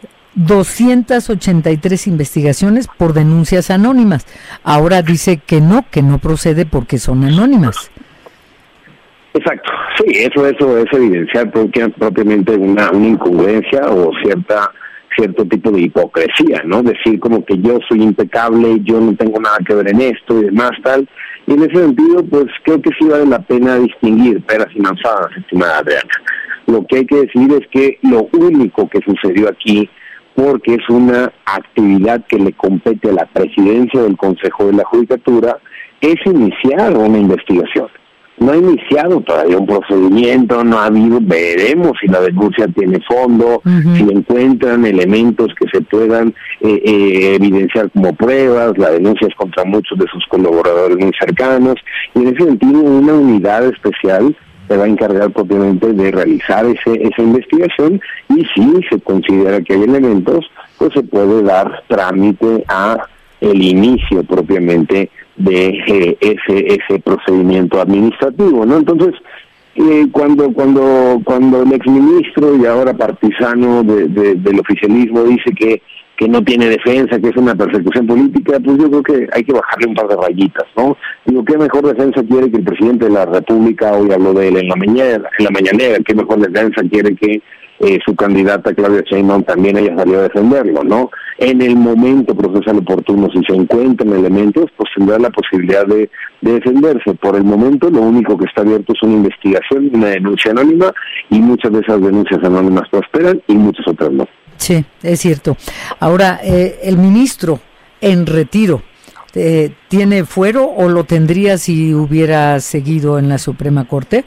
283 investigaciones por denuncias anónimas. Ahora dice que no procede porque son anónimas. Exacto, sí, eso es evidenciar propiamente una incongruencia o cierto tipo de hipocresía, ¿no? Decir como que yo soy impecable, yo no tengo nada que ver en esto y demás, tal. Y en ese sentido, pues creo que sí vale la pena distinguir peras y manzanas, estimada Adriana. Lo que hay que decir es que lo único que sucedió aquí, porque es una actividad que le compete a la presidencia del Consejo de la Judicatura, es iniciar una investigación. No ha iniciado todavía un procedimiento, no ha habido, veremos si la denuncia tiene fondo, si encuentran elementos que se puedan evidenciar como pruebas. La denuncia es contra muchos de sus colaboradores muy cercanos, y en ese sentido una unidad especial se va a encargar propiamente de realizar esa investigación, y si se considera que hay elementos, pues se puede dar trámite a el inicio propiamente de ese procedimiento administrativo, ¿no? Entonces, cuando el exministro y ahora partisano del oficialismo dice que no tiene defensa, que es una persecución política, pues yo creo que hay que bajarle un par de rayitas, ¿no? Digo, ¿qué mejor defensa quiere que el presidente de la República, hoy habló de él en la mañanera, qué mejor defensa quiere que su candidata Claudia Sheinbaum también haya salido a defenderlo, ¿no? En el momento procesal oportuno, si se encuentran elementos, pues tendrá la posibilidad de defenderse. Por el momento, lo único que está abierto es una investigación, una denuncia anónima, y muchas de esas denuncias anónimas prosperan y muchas otras no. Sí, es cierto. Ahora, el ministro en retiro, ¿tiene fuero o lo tendría si hubiera seguido en la Suprema Corte?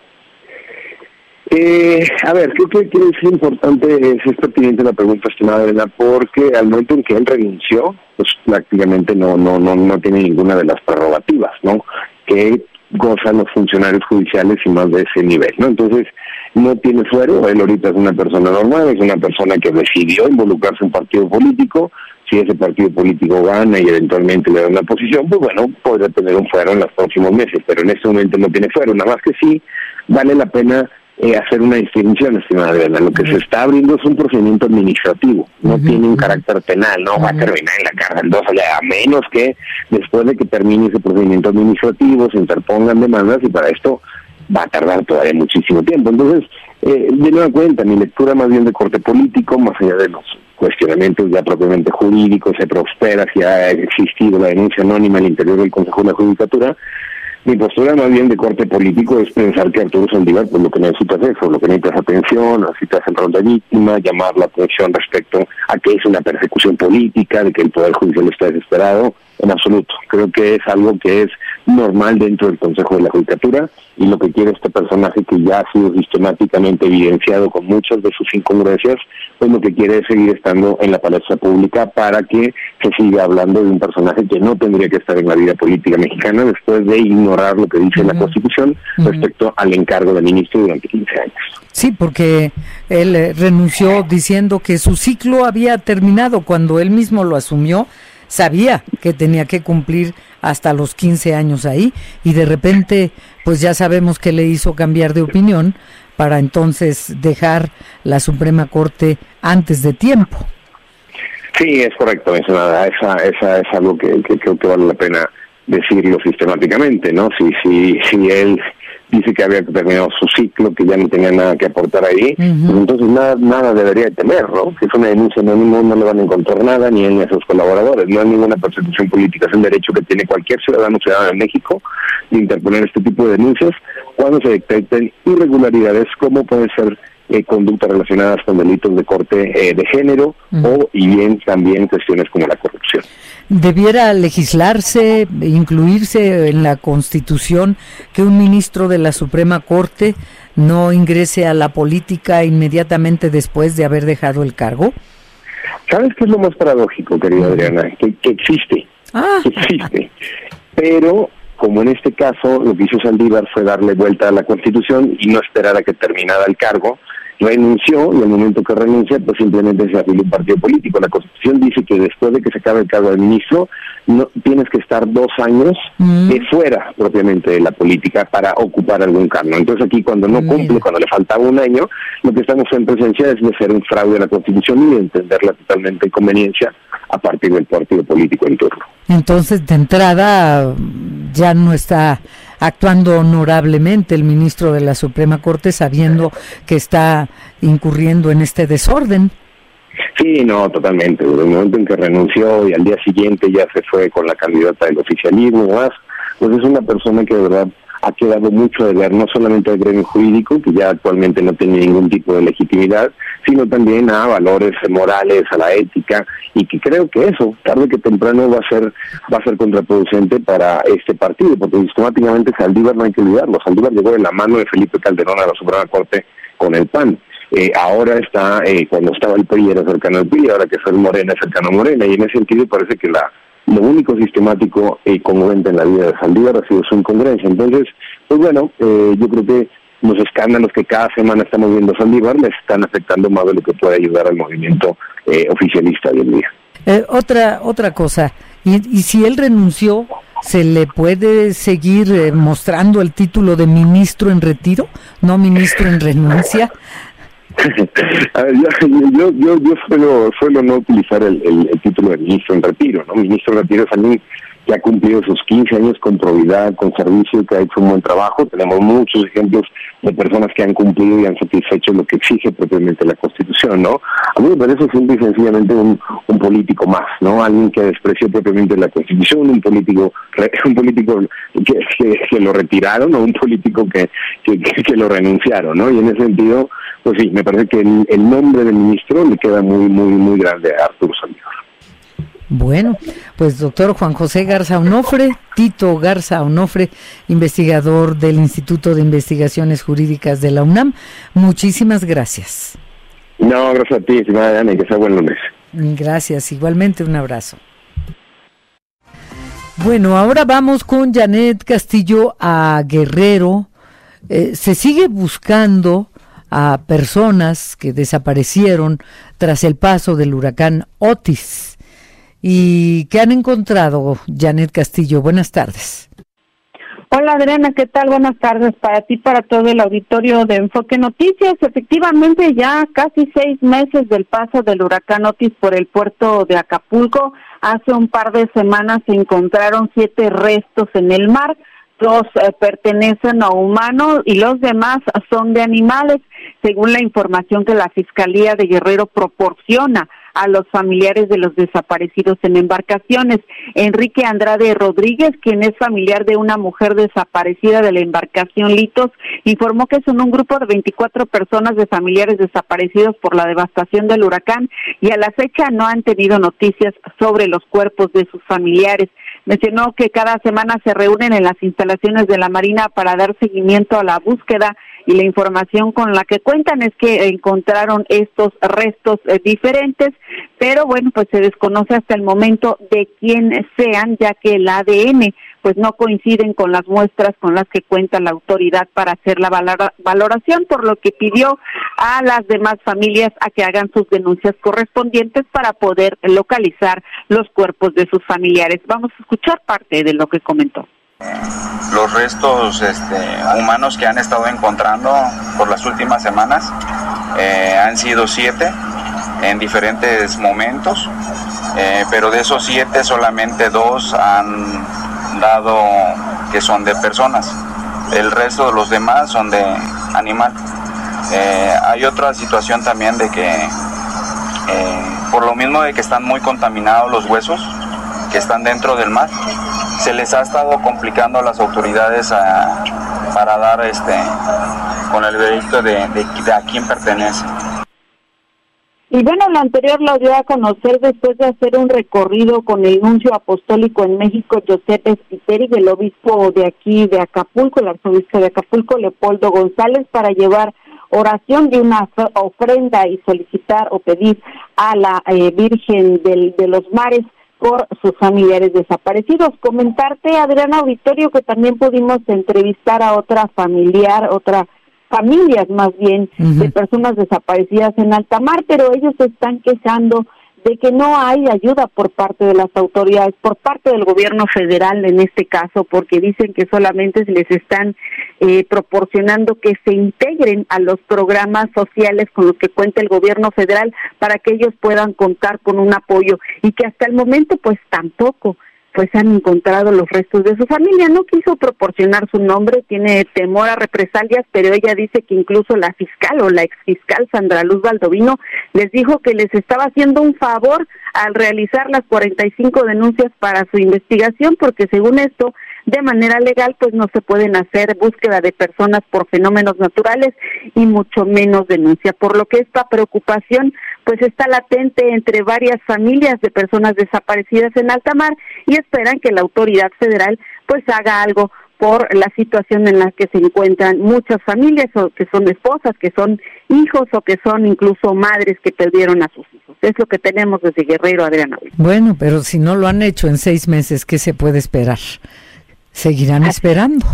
A ver, creo que es importante, es pertinente la pregunta, estimada Elena, porque al momento en que él renunció, pues prácticamente no tiene ninguna de las prerrogativas, ¿no?, que gozan los funcionarios judiciales y más de ese nivel, ¿no? Entonces, no tiene fuero. Él ahorita es una persona normal, es una persona que decidió involucrarse en un partido político. Si ese partido político gana y eventualmente le da una posición, pues bueno, podría tener un fuero en los próximos meses, pero en este momento no tiene fuero. Nada más que sí, vale la pena hacer una distinción, estimada Adriana. Lo que se está abriendo es un procedimiento administrativo, no tiene un carácter penal, no va a terminar en la cárcel 2 años, a menos que después de que termine ese procedimiento administrativo se interpongan demandas, y para esto va a tardar todavía muchísimo tiempo. Entonces, de nueva cuenta, mi lectura más bien de corte político, más allá de los cuestionamientos ya propiamente jurídicos, se prospera si ha existido la denuncia anónima al interior del Consejo de la Judicatura. Mi postura más bien de corte político es pensar que Arturo Saldívar, pues lo que necesita es eso, lo que necesita es atención, necesita hacer ronda de víctima, llamar la atención respecto a que es una persecución política, de que el Poder Judicial está desesperado, en absoluto. Creo que es algo que es normal dentro del Consejo de la Judicatura, y lo que quiere este personaje, que ya ha sido sistemáticamente evidenciado con muchas de sus incongruencias, pues lo que quiere es seguir estando en la palestra pública para que se siga hablando de un personaje que no tendría que estar en la vida política mexicana, después de ignorar lo que dice la Constitución respecto al encargo de ministro durante 15 años. Sí, porque él renunció diciendo que su ciclo había terminado. Cuando él mismo lo asumió, sabía que tenía que cumplir hasta los 15 años ahí, y de repente pues ya sabemos que le hizo cambiar de opinión para entonces dejar la Suprema Corte antes de tiempo. Sí, es correcto, esa es algo que creo que vale la pena decirlo sistemáticamente, ¿no? Si él dice que había terminado su ciclo, que ya no tenía nada que aportar ahí, pues entonces nada debería de temer, ¿no? Si es una denuncia anónima, no le van a encontrar nada, ni él ni a sus colaboradores. No hay ninguna persecución política, es un derecho que tiene cualquier ciudadana de México de interponer este tipo de denuncias cuando se detecten irregularidades, como pueden ser conductas relacionadas con delitos de corte de género, y bien también cuestiones como la corrupción. ¿Debiera legislarse, incluirse en la Constitución, que un ministro de la Suprema Corte no ingrese a la política inmediatamente después de haber dejado el cargo? ¿Sabes qué es lo más paradójico, querida Adriana? Que existe. Existe. Pero, como en este caso, lo que hizo Saldívar fue darle vuelta a la Constitución y no esperar a que terminara el cargo. Renunció, y al momento que renuncia, pues simplemente se afilió a un partido político. La Constitución dice que después de que se acabe el cargo de ministro, no tienes que estar 2 años fuera propiamente de la política para ocupar algún cargo. Entonces aquí, cuando no cumple, cuando le faltaba 1 año, lo que estamos en presencia es de ser un fraude a la Constitución y de entenderla totalmente en conveniencia a partir del partido político en turno. Entonces, de entrada, ya no está actuando honorablemente el ministro de la Suprema Corte, sabiendo que está incurriendo en este desorden. Sí, no, totalmente. Desde el momento en que renunció y al día siguiente ya se fue con la candidata del oficialismo, pues es una persona que de verdad ha quedado mucho de ver, no solamente al gremio jurídico, que ya actualmente no tiene ningún tipo de legitimidad, sino también a valores morales, a la ética, y que creo que eso, tarde que temprano, va a ser contraproducente para este partido, porque sistemáticamente Saldívar, no hay que olvidarlo, Saldívar llegó de la mano de Felipe Calderón a la Suprema Corte con el PAN. Ahora está, cuando estaba el PRI era cercano al PRI, ahora que es Morena es cercano a Morena, y en ese sentido parece que lo único sistemático y congruente en la vida de Saldívar ha sido su incongruencia. Entonces, pues bueno, yo creo que los escándalos que cada semana estamos viendo a Saldívar les están afectando más de lo que puede ayudar al movimiento oficialista hoy en día. Otra cosa, y si él renunció, ¿se le puede seguir mostrando el título de ministro en retiro, no ministro en renuncia? A ver, yo suelo no utilizar el título de ministro en retiro, ¿no? Ministro en retiro es alguien que ha cumplido sus 15 años con probidad, con servicio, que ha hecho un buen trabajo. Tenemos muchos ejemplos de personas que han cumplido y han satisfecho lo que exige propiamente la Constitución, ¿no? A mí me parece simple y sencillamente un político más, ¿no? Alguien que despreció propiamente la Constitución, un político que lo retiraron, o un político que lo renunciaron, ¿no? Y en ese sentido, pues sí, me parece que el nombre del ministro le queda muy, muy, muy grande a Arturo Saldívar. Bueno, pues doctor Juan José Garza Onofre, Tito Garza Onofre, investigador del Instituto de Investigaciones Jurídicas de la UNAM, muchísimas gracias. No, gracias a ti, estimada Ana, y que sea buen lunes. Gracias, igualmente un abrazo. Bueno, ahora vamos con Janet Castillo a Guerrero. Se sigue buscando a personas que desaparecieron tras el paso del huracán Otis. ¿Y qué han encontrado, Janet Castillo? Buenas tardes. Hola Adriana, ¿qué tal? Buenas tardes para ti, para todo el auditorio de Enfoque Noticias. Efectivamente, ya casi 6 meses del paso del huracán Otis por el puerto de Acapulco. Hace un par de semanas se encontraron 7 restos en el mar. 2 pertenecen a humanos y los demás son de animales, según la información que la Fiscalía de Guerrero proporciona a los familiares de los desaparecidos en embarcaciones. Enrique Andrade Rodríguez, quien es familiar de una mujer desaparecida de la embarcación Litos, informó que son un grupo de 24 personas de familiares desaparecidos por la devastación del huracán y a la fecha no han tenido noticias sobre los cuerpos de sus familiares. Mencionó que cada semana se reúnen en las instalaciones de la Marina para dar seguimiento a la búsqueda y la información con la que cuentan es que encontraron estos restos diferentes, pero bueno, pues se desconoce hasta el momento de quién sean, ya que el ADN pues no coinciden con las muestras con las que cuenta la autoridad para hacer la valoración, por lo que pidió a las demás familias a que hagan sus denuncias correspondientes para poder localizar los cuerpos de sus familiares. Vamos a escuchar parte de lo que comentó. Los restos humanos que han estado encontrando por las últimas semanas han sido 7 en diferentes momentos, pero de esos 7 solamente 2 han dado que son de personas, el resto de los demás son de animal. Hay otra situación también de que por lo mismo de que están muy contaminados los huesos que están dentro del mar, se les ha estado complicando a las autoridades para dar con el veredicto de a quién pertenece. Y bueno, lo anterior lo dio a conocer después de hacer un recorrido con el nuncio apostólico en México, Josep Spiteri, del obispo de aquí de Acapulco, el arzobispo de Acapulco, Leopoldo González, para llevar oración de una ofrenda y solicitar o pedir a la Virgen de los Mares por sus familiares desaparecidos. Comentarte, Adriana Auditorio, que también pudimos entrevistar a otra familias más bien, de personas desaparecidas en alta mar, pero ellos se están quejando de que no hay ayuda por parte de las autoridades, por parte del gobierno federal en este caso, porque dicen que solamente se les están proporcionando que se integren a los programas sociales con los que cuenta el gobierno federal para que ellos puedan contar con un apoyo y que hasta el momento pues tampoco pues han encontrado los restos de su familia. No quiso proporcionar su nombre, tiene temor a represalias, pero ella dice que incluso la fiscal o la exfiscal Sandra Luz Baldovino les dijo que les estaba haciendo un favor al realizar las 45 denuncias para su investigación, porque según esto, de manera legal, pues no se pueden hacer búsqueda de personas por fenómenos naturales y mucho menos denuncia, por lo que esta preocupación pues está latente entre varias familias de personas desaparecidas en alta mar y esperan que la autoridad federal pues haga algo por la situación en la que se encuentran muchas familias, o que son esposas, que son hijos o que son incluso madres que perdieron a sus hijos. Es lo que tenemos desde Guerrero, Adriana. Bueno, pero si no lo han hecho en 6 meses, ¿qué se puede esperar? Seguirán esperando.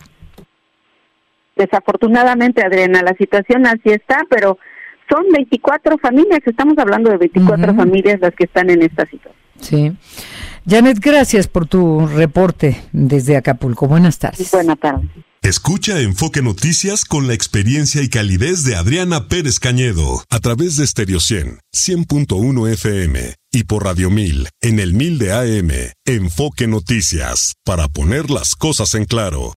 Desafortunadamente, Adriana, la situación así está, pero son 24 familias, estamos hablando de 24 familias las que están en esta situación. Sí. Janet, gracias por tu reporte desde Acapulco. Buenas tardes. Buenas tardes. Escucha Enfoque Noticias con la experiencia y calidez de Adriana Pérez Cañedo a través de Stereo 100.1 FM y por Radio 1000 en el 1000 de AM. Enfoque Noticias, para poner las cosas en claro.